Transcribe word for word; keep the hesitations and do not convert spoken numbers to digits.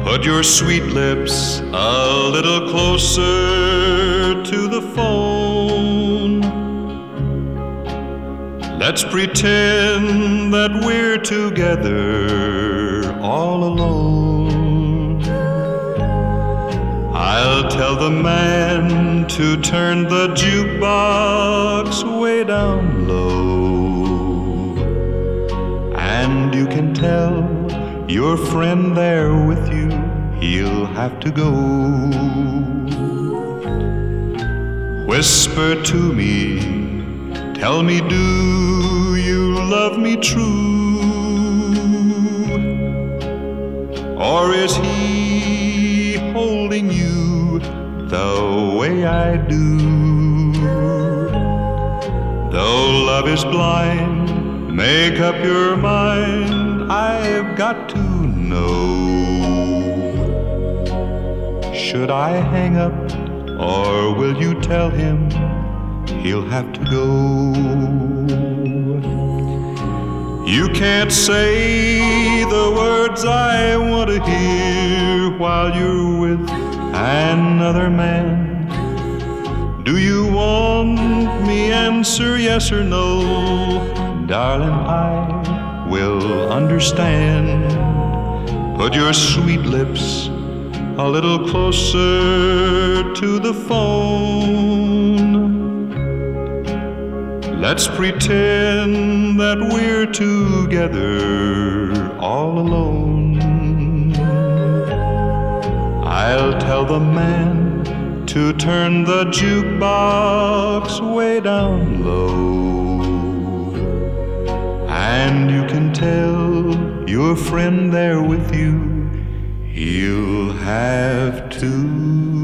Put your sweet lips a little closer to the phone. Let's pretend that we're together all alone. I'll tell the man to turn the jukebox way down low, and you can tell your friend there with you, he'll have to go. Whisper to me, tell me, do you love me true? Or is he holding you the way I do? Though love is blind, make up your mind, I've got to know. Should I hang up, or will you tell him he'll have to go? You can't say the words I want to hear while you're with another man. Do you want me answer yes or no? Darling, I will understand. Put your sweet lips a little closer to the phone. Let's pretend that we're together all alone. I'll tell the man to turn the jukebox way down low, and you can tell your friend there with you, he'll have to